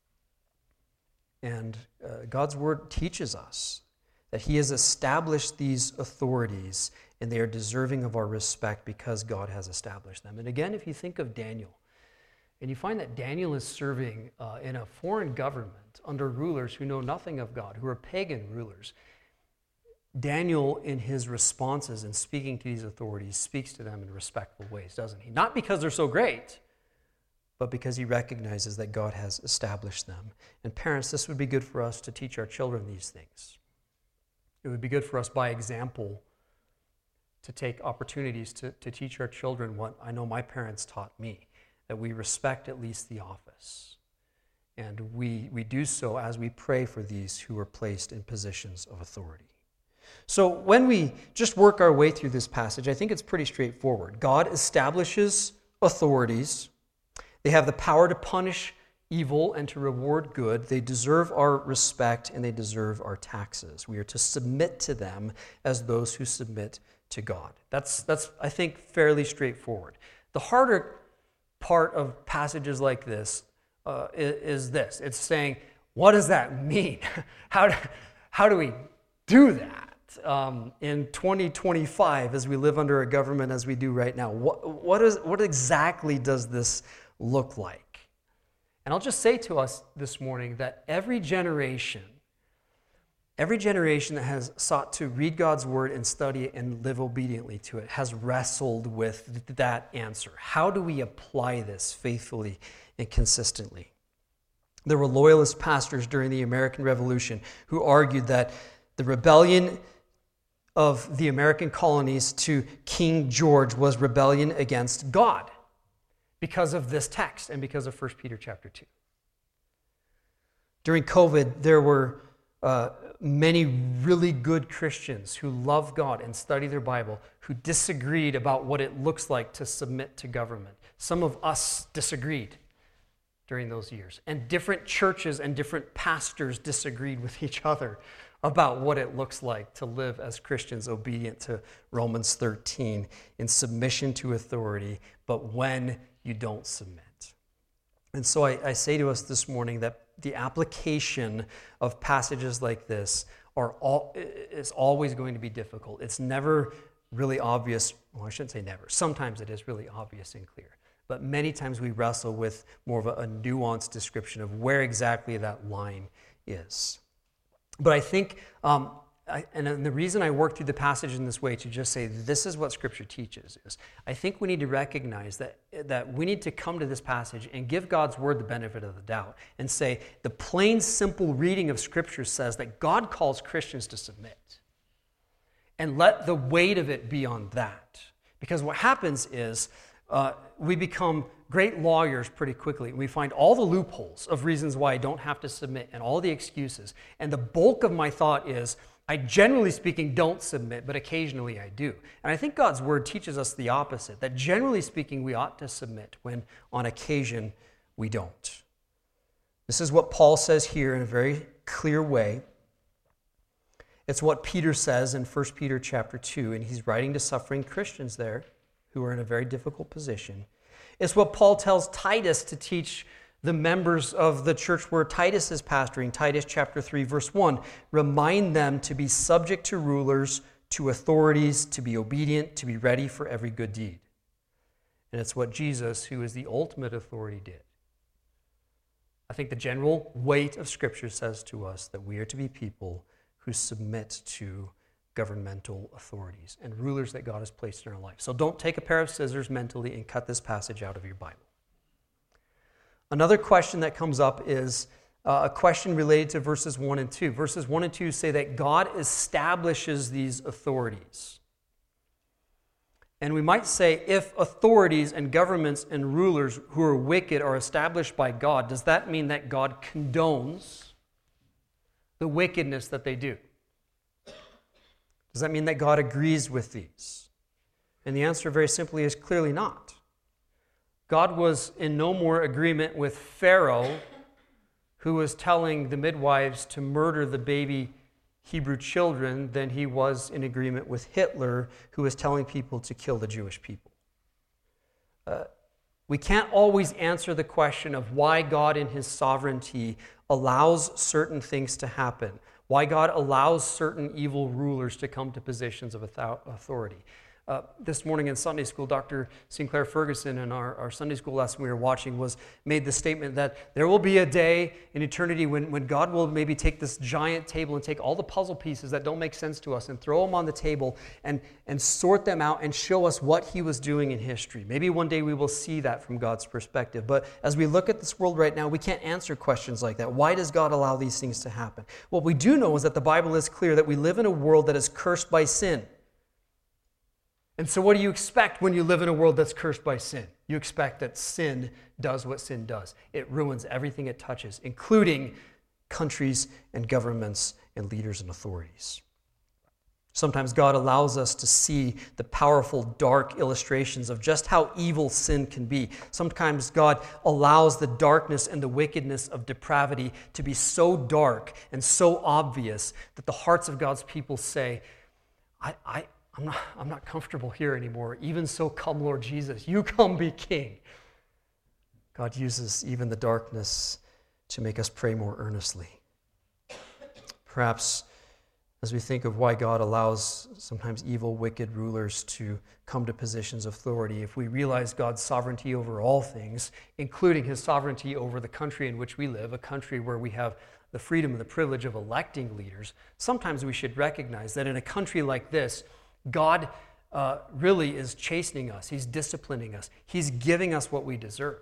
And God's word teaches us that he has established these authorities and they are deserving of our respect because God has established them. And again, if you think of Daniel, and you find that Daniel is serving in a foreign government under rulers who know nothing of God, who are pagan rulers. Daniel, in his responses and speaking to these authorities, speaks to them in respectful ways, doesn't he? Not because they're so great, but because he recognizes that God has established them. And parents, this would be good for us to teach our children these things. It would be good for us by example to take opportunities to teach our children what I know my parents taught me, that we respect at least the office. And we do so as we pray for these who are placed in positions of authority. So when we just work our way through this passage, I think it's pretty straightforward. God establishes authorities. They have the power to punish evil and to reward good. They deserve our respect and they deserve our taxes. We are to submit to them as those who submit to God. That's I think, fairly straightforward. The harder part of passages like this is this. It's saying, what does that mean? How do we do that? In 2025, as we live under a government as we do right now, what exactly does this look like? And I'll just say to us this morning that every generation that has sought to read God's word and study it and live obediently to it has wrestled with that answer. How do we apply this faithfully and consistently? There were loyalist pastors during the American Revolution who argued that the rebellion of the American colonies to King George was rebellion against God because of this text and because of 1 Peter chapter 2. During COVID, there were many really good Christians who love God and study their Bible who disagreed about what it looks like to submit to government. Some of us disagreed during those years. And different churches and different pastors disagreed with each other about what it looks like to live as Christians obedient to Romans 13 in submission to authority, but when you don't submit. And so I say to us this morning that the application of passages like this is always going to be difficult. It's never really obvious. Well, I shouldn't say never. Sometimes it is really obvious and clear. But many times we wrestle with more of a nuanced description of where exactly that line is. But I think, and the reason I work through the passage in this way to just say this is what Scripture teaches is, I think we need to recognize that we need to come to this passage and give God's word the benefit of the doubt and say the plain, simple reading of Scripture says that God calls Christians to submit. And let the weight of it be on that. Because what happens is we become great lawyers pretty quickly. We find all the loopholes of reasons why I don't have to submit and all the excuses. And the bulk of my thought is, I generally speaking don't submit, but occasionally I do. And I think God's word teaches us the opposite, that generally speaking we ought to submit when on occasion we don't. This is what Paul says here in a very clear way. It's what Peter says in 1 Peter chapter 2, and he's writing to suffering Christians there who are in a very difficult position. It's what Paul tells Titus to teach the members of the church where Titus is pastoring, Titus chapter 3, verse 1. Remind them to be subject to rulers, to authorities, to be obedient, to be ready for every good deed. And it's what Jesus, who is the ultimate authority, did. I think the general weight of Scripture says to us that we are to be people who submit to governmental authorities and rulers that God has placed in our life. So don't take a pair of scissors mentally and cut this passage out of your Bible. Another question that comes up is a question related to verses 1 and 2. Verses 1 and 2 say that God establishes these authorities. And we might say if authorities and governments and rulers who are wicked are established by God, does that mean that God condones the wickedness that they do? Does that mean that God agrees with these? And the answer very simply is clearly not. God was in no more agreement with Pharaoh, who was telling the midwives to murder the baby Hebrew children, than he was in agreement with Hitler, who was telling people to kill the Jewish people. We can't always answer the question of why God in his sovereignty allows certain things to happen, why God allows certain evil rulers to come to positions of authority. This morning in Sunday school, Dr. Sinclair Ferguson in our Sunday school lesson we were watching made the statement that there will be a day in eternity when God will maybe take this giant table and take all the puzzle pieces that don't make sense to us and throw them on the table and sort them out and show us what he was doing in history. Maybe one day we will see that from God's perspective. But as we look at this world right now, we can't answer questions like that. Why does God allow these things to happen? What we do know is that the Bible is clear that we live in a world that is cursed by sin. And so what do you expect when you live in a world that's cursed by sin? You expect that sin does what sin does. It ruins everything it touches, including countries and governments and leaders and authorities. Sometimes God allows us to see the powerful, dark illustrations of just how evil sin can be. Sometimes God allows the darkness and the wickedness of depravity to be so dark and so obvious that the hearts of God's people say, I'm not comfortable here anymore. Even so, come, Lord Jesus. You come be king. God uses even the darkness to make us pray more earnestly. Perhaps as we think of why God allows sometimes evil, wicked rulers to come to positions of authority, if we realize God's sovereignty over all things, including his sovereignty over the country in which we live, a country where we have the freedom and the privilege of electing leaders, sometimes we should recognize that in a country like this, God really is chastening us. He's disciplining us. He's giving us what we deserve.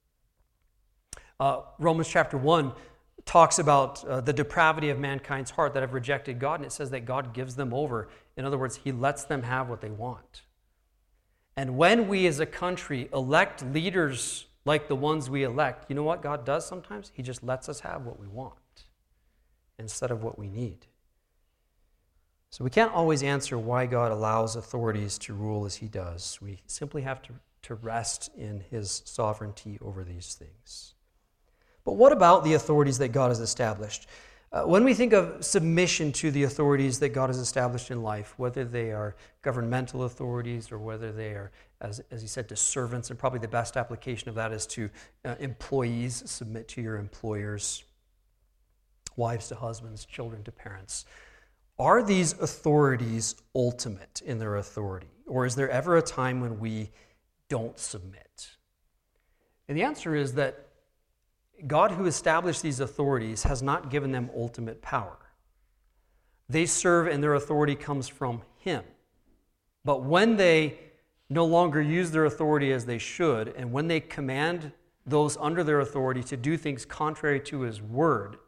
Romans chapter 1 talks about the depravity of mankind's heart that have rejected God, and it says that God gives them over. In other words, he lets them have what they want. And when we as a country elect leaders like the ones we elect, you know what God does sometimes? He just lets us have what we want instead of what we need. So we can't always answer why God allows authorities to rule as he does. We simply have to rest in his sovereignty over these things. But what about the authorities that God has established? When we think of submission to the authorities that God has established in life, whether they are governmental authorities or whether they are, as he said, to servants, and probably the best application of that is to employees, submit to your employers, wives to husbands, children to parents. Are these authorities ultimate in their authority? Or is there ever a time when we don't submit? And the answer is that God, who established these authorities, has not given them ultimate power. They serve and their authority comes from him. But when they no longer use their authority as they should, and when they command those under their authority to do things contrary to his word,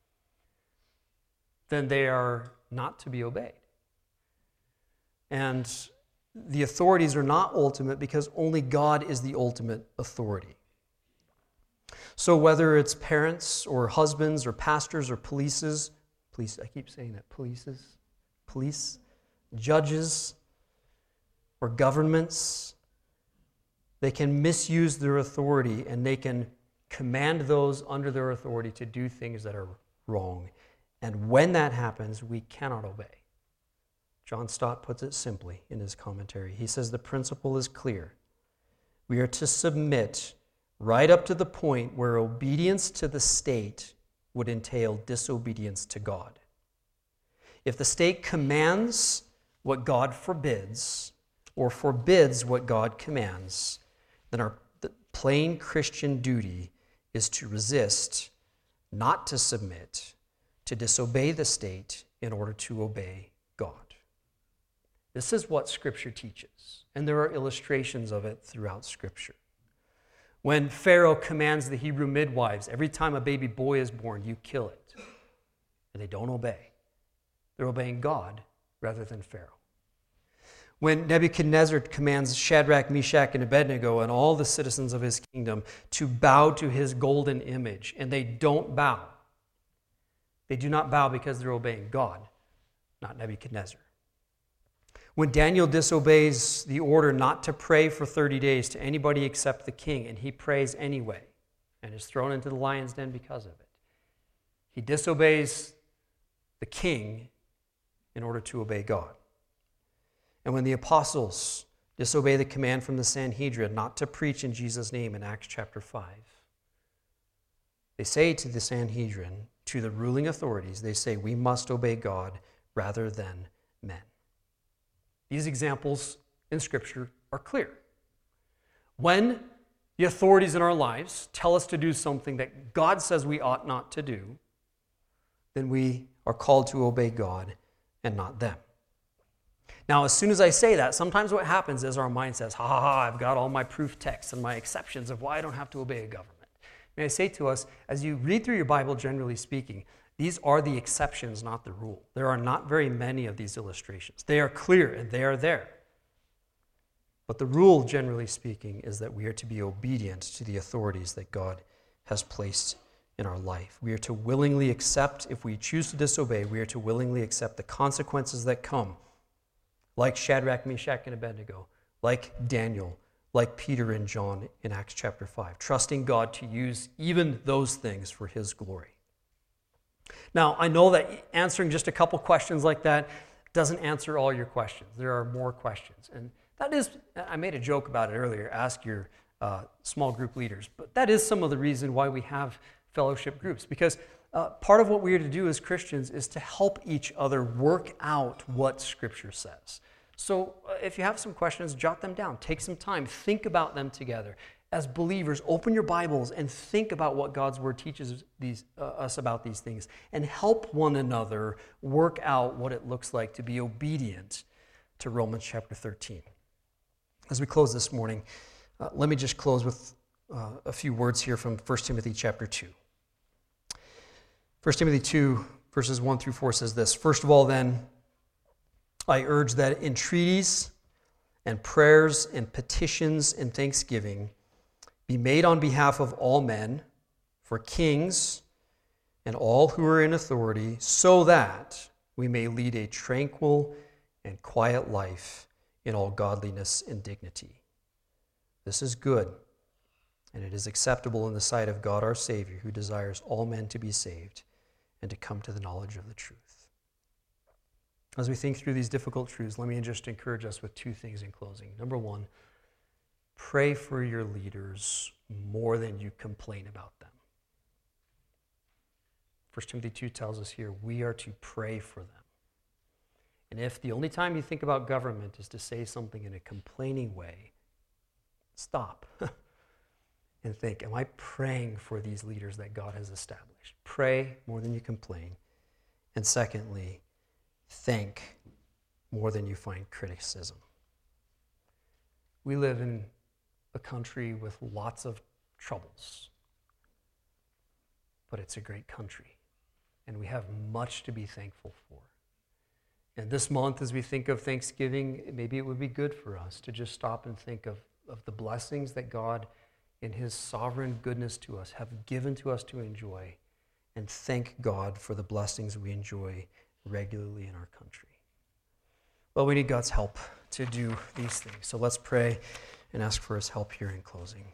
then they are not to be obeyed. And the authorities are not ultimate because only God is the ultimate authority. So whether it's parents or husbands or pastors or police, I keep saying that, police, judges, or governments, they can misuse their authority and they can command those under their authority to do things that are wrong. And when that happens, we cannot obey. John Stott puts it simply in his commentary. He says the principle is clear. We are to submit right up to the point where obedience to the state would entail disobedience to God. If the state commands what God forbids, or forbids what God commands, then our plain Christian duty is to resist, not to submit, to disobey the state in order to obey God. This is what Scripture teaches, and there are illustrations of it throughout Scripture. When Pharaoh commands the Hebrew midwives, every time a baby boy is born, you kill it. And they don't obey. They're obeying God rather than Pharaoh. When Nebuchadnezzar commands Shadrach, Meshach, and Abednego and all the citizens of his kingdom to bow to his golden image, and they don't bow. They do not bow because they're obeying God, not Nebuchadnezzar. When Daniel disobeys the order not to pray for 30 days to anybody except the king, and he prays anyway, and is thrown into the lion's den because of it. He disobeys the king in order to obey God. And when the apostles disobey the command from the Sanhedrin not to preach in Jesus' name in Acts chapter 5, they say to the Sanhedrin, to the ruling authorities, they say, we must obey God rather than men. These examples in Scripture are clear. When the authorities in our lives tell us to do something that God says we ought not to do, then we are called to obey God and not them. Now, as soon as I say that, sometimes what happens is our mind says, ha ha ha, I've got all my proof texts and my exceptions of why I don't have to obey a government. May I say to us, as you read through your Bible, generally speaking, these are the exceptions, not the rule. There are not very many of these illustrations. They are clear and they are there. But the rule, generally speaking, is that we are to be obedient to the authorities that God has placed in our life. We are to willingly accept, if we choose to disobey, we are to willingly accept the consequences that come, like Shadrach, Meshach, and Abednego, like Daniel, like Peter and John in Acts chapter 5, trusting God to use even those things for His glory. Now, I know that answering just a couple questions like that doesn't answer all your questions. There are more questions. And that is, I made a joke about it earlier, ask your small group leaders. But that is some of the reason why we have fellowship groups. Because part of what we are to do as Christians is to help each other work out what Scripture says. So if you have some questions, jot them down. Take some time. Think about them together. As believers, open your Bibles and think about what God's Word teaches us about these things and help one another work out what it looks like to be obedient to Romans chapter 13. As we close this morning, let me just close with a few words here from 1 Timothy chapter 2. 1 Timothy 2, verses 1 through 4 says this, "First of all, then, I urge that entreaties and prayers and petitions and thanksgiving be made on behalf of all men, for kings and all who are in authority, so that we may lead a tranquil and quiet life in all godliness and dignity. This is good, and it is acceptable in the sight of God our Savior, who desires all men to be saved and to come to the knowledge of the truth." As we think through these difficult truths, let me just encourage us with two things in closing. Number one, pray for your leaders more than you complain about them. 1 Timothy 2 tells us here we are to pray for them. And if the only time you think about government is to say something in a complaining way, stop and think, am I praying for these leaders that God has established? Pray more than you complain. And secondly, thank more than you find criticism. We live in a country with lots of troubles, but it's a great country, and we have much to be thankful for. And this month, as we think of Thanksgiving, maybe it would be good for us to just stop and think of the blessings that God, in His sovereign goodness to us, have given to us to enjoy, and thank God for the blessings we enjoy regularly in our country. Well, we need God's help to do these things. So let's pray and ask for His help here in closing.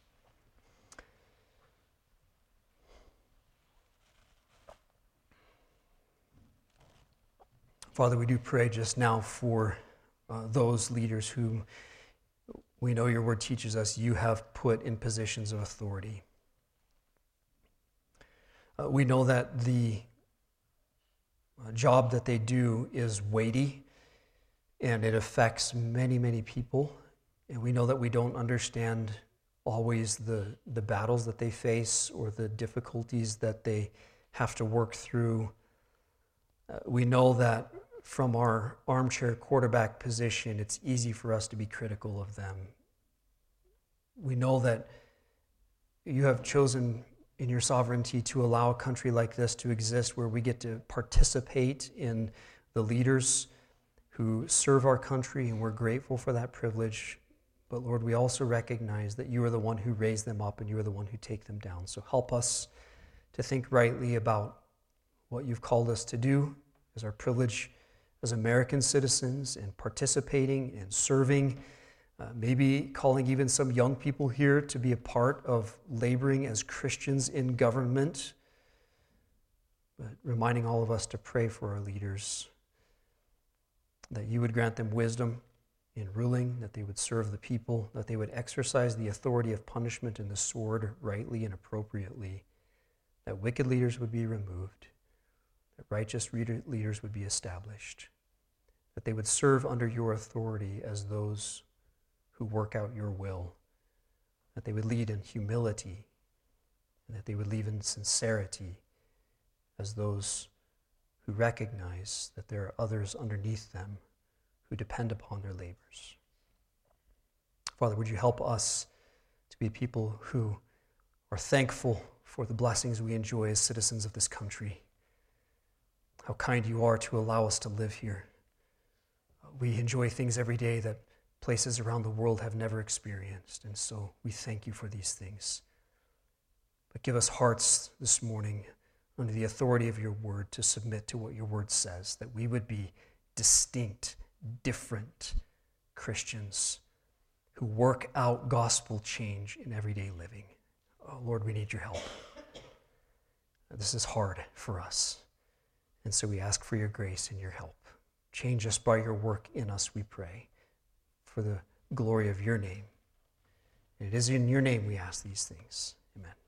Father, we do pray just now for those leaders whom we know your word teaches us you have put in positions of authority. We know that the job that they do is weighty, and it affects many, many people. And we know that we don't understand always the battles that they face or the difficulties that they have to work through. We know that from our armchair quarterback position, it's easy for us to be critical of them. We know that you have chosen in your sovereignty to allow a country like this to exist where we get to participate in the leaders who serve our country, and we're grateful for that privilege. But Lord, we also recognize that you are the one who raised them up and you are the one who take them down. So help us to think rightly about what you've called us to do as our privilege as American citizens, and participating and serving, maybe calling even some young people here to be a part of laboring as Christians in government, but reminding all of us to pray for our leaders, that you would grant them wisdom in ruling, that they would serve the people, that they would exercise the authority of punishment and the sword rightly and appropriately, that wicked leaders would be removed, that righteous leaders would be established. that they would serve under your authority as those who work out your will, that they would lead in humility, and that they would lead in sincerity as those who recognize that there are others underneath them who depend upon their labors. Father, would you help us to be people who are thankful for the blessings we enjoy as citizens of this country. How kind you are to allow us to live here. We enjoy things every day that places around the world have never experienced, and so we thank you for these things. But give us hearts this morning under the authority of your word to submit to what your word says, that we would be distinct, different Christians who work out gospel change in everyday living. Oh, Lord, we need your help. This is hard for us, and so we ask for your grace and your help. Change us by your work in us, we pray, for the glory of your name. And it is in your name we ask these things. Amen.